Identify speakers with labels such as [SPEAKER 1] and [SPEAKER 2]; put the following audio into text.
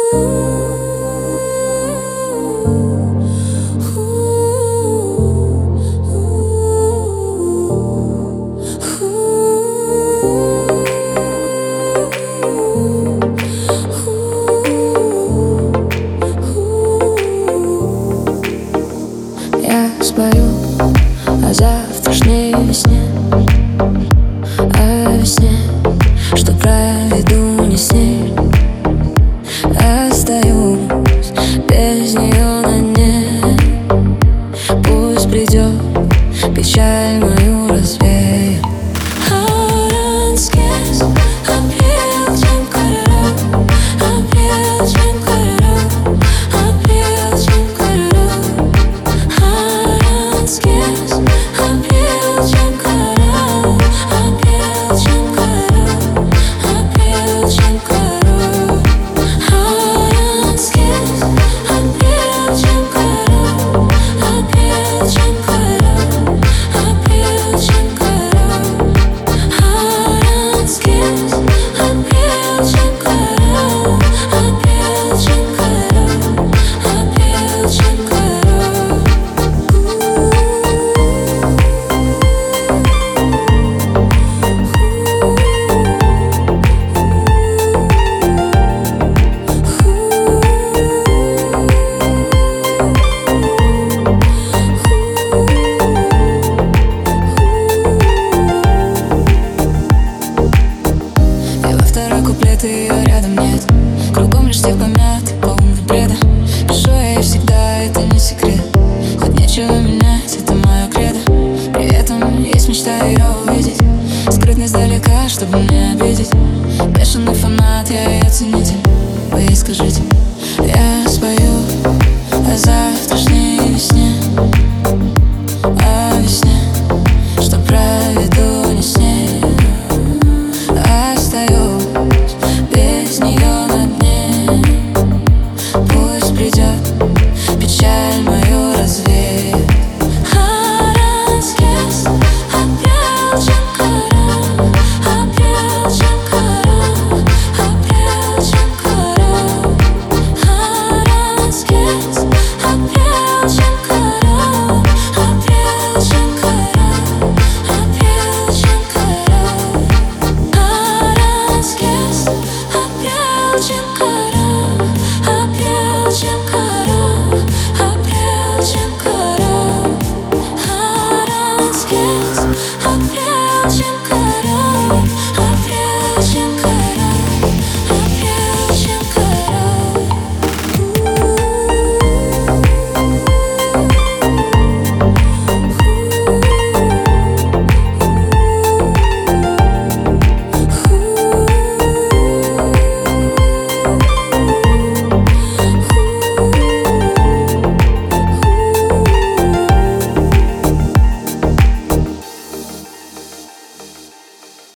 [SPEAKER 1] Я спою о завтрашней весне, о весне, что проведу не с ней. Остаюсь без нее на дне. Пусть придет, печаль мою развеет. Ее рядом нет, кругом лишь тех помят, полный бреда. Пишу я ей всегда, это не секрет. Хоть нечего менять, это мое кредо. При этом есть мечта ее увидеть, скрытно издалека, чтобы не обидеть. Бешеный фанат, я ее ценитель. Вы ей скажите.